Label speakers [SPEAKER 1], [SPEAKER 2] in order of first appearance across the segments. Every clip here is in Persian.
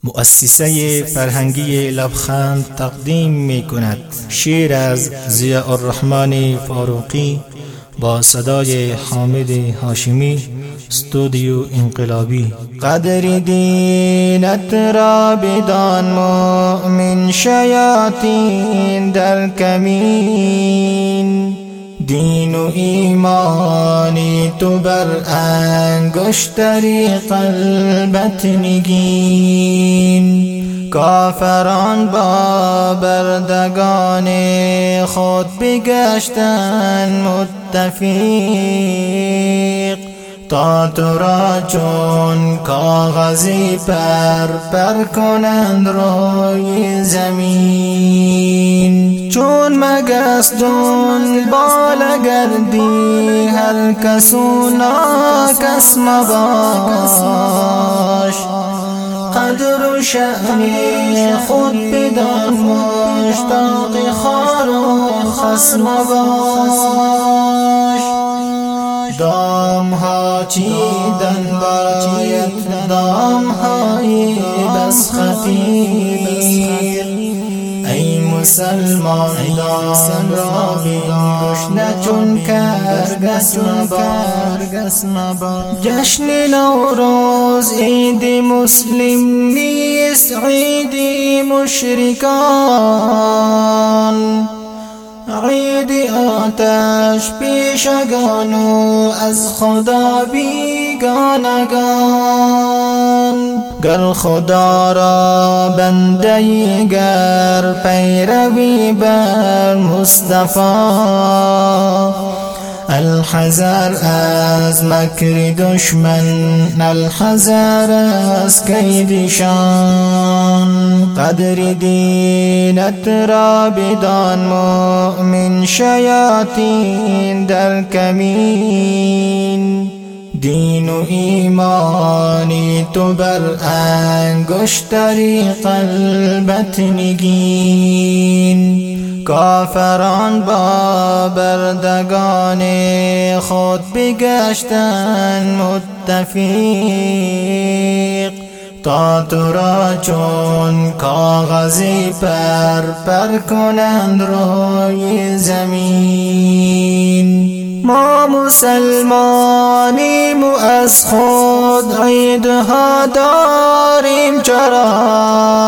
[SPEAKER 1] مؤسسه فرهنگی لبخند تقدیم می کند شعر از ضیاء الرحمن فاروقی با صدای حامد هاشمی، استودیو انقلابی. قدر دینت را بدان مؤمن شیاطین در کمین، دین و ایمانی تو بر انگشتری قلبت نگین. کافران با بردگان خود بگشتن متفق، تا تو را چون کاغذی پر کنند روی زمین. چون مگس دنبال گردی هر کس و ناکس مباش، قدر و شأن خود بدان مشتاق خار و خس مباش. دام ها چیدن باید دام های بس خطیر، ای مسلمان دام را بیدوش نه چون کرگس مبار. جشن نوروز عید مسلم نیست عید مشرکان، عید آتش پیشگان و از خدا بیگانگان. گر خدا را بنده گر پیروی بر مصطفی، الحذر از مکر دشمن الحذر از کیدشان. قدر دینت را بدان مؤمن شیاطین در کمین، دین و ایمانی تو بر انگشتری قلبت نگین. کافران با بردگان خود بگشتن متفق، تا تو را چون کاغذی پر کنند روی زمین. ما مسلمانیم و از خود عیدها داریم چرا،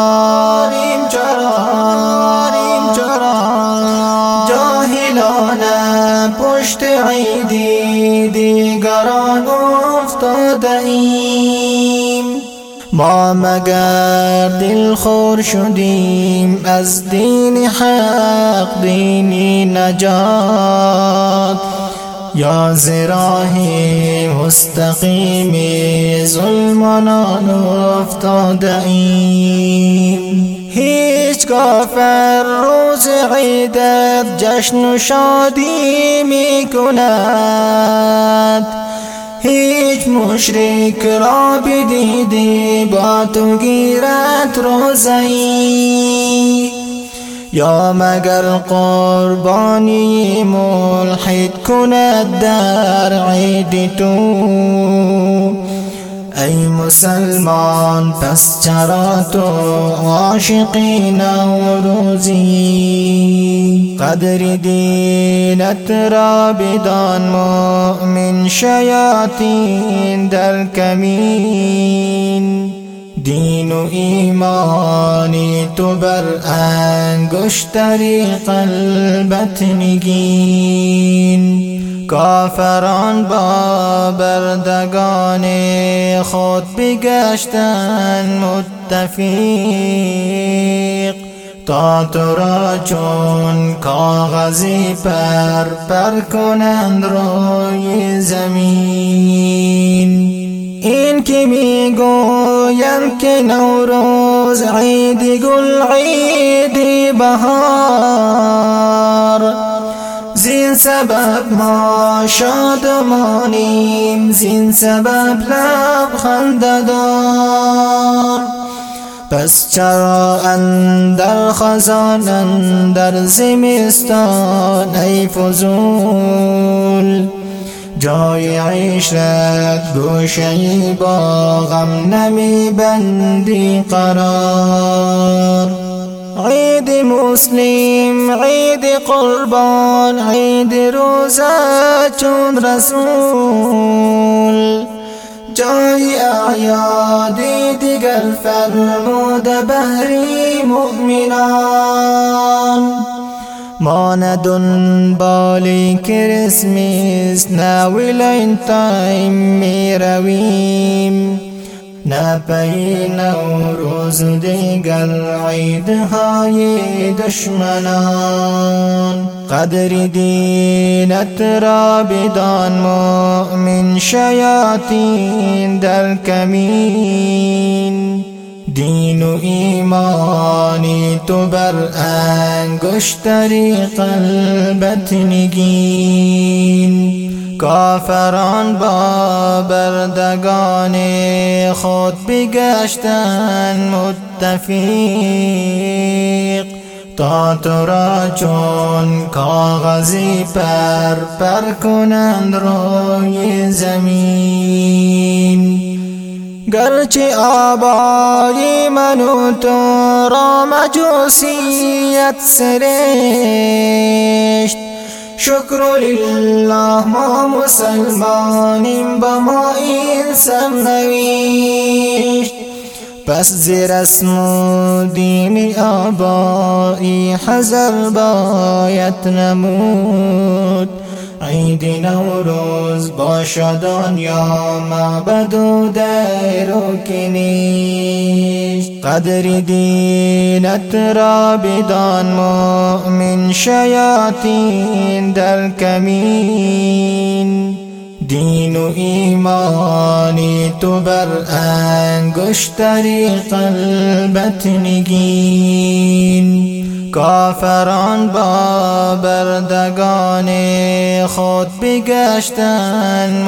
[SPEAKER 1] جاهلانه پشت عیدی دیگران افتاده ایم. ما مگر دلخور شدیم از دین حق دین نجات، یا زراه مستقیم ظلمانان افتاده ایم. هیچ کافر روز عیدت جشن و شادی می کند، هیچ مشرک را بدیدی با تو گیرد روزه‌ای، یا مگر قربانی ملحد کند در عید تو. ای مسلمان پس چرا تو عاشقی نوروزی؟ قدر دینت را بدان مؤمن شیاطین در کمین، دین و ایمانی تو بر انگشتری قلبت نگین. کافران با بردگان خود بگشتن متفق، تا تو را چون کاغذی پر کنند روی زمین. این که می گویم که نوروز عید گل عید بهار، زین سبب ما شادمانیم زین سبب لبخند دار. پس چرا اندر خزان اندر زمستان ای فضول، جای عشرت گوشه‌ای با غم نمی بندی قرار. عید مسلم، عید قربان، عید روزه چون رسول، جای اعیادی دیگر فرموده بهری مؤمنان. ما نه دنبال کریسمس نه ولنتاین می رویم، نه پی نوروز دیگر عیدهای دشمنان. قدر دینت را بدان مؤمن، شیاطین در کمین. دین و ایمانی تو بر انگشتری قلبت نگین. کافران با بردگان خود بگشتن متفق، تا تو را چون کاغذی پر کنند روی زمین. گرچه آبای من و تو را مجوسیت سرشت، شکر لله ما مسلمانیم با ما این سرنوشت. پس ز رسم و دین آبایی حذر باید نمود. عید نوروز باشد یا معبد و دیر و کنیشت. قدر دینت را بدان مؤمن، شیاطین در کمین. دین و ایمانی تو بر انگشتری قلبت نگین. کافران با بردگان خود بگشتن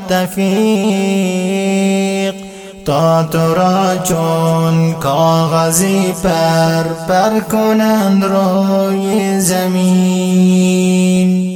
[SPEAKER 1] متفق، تا تو را چون کاغذی پر کنند روی زمین.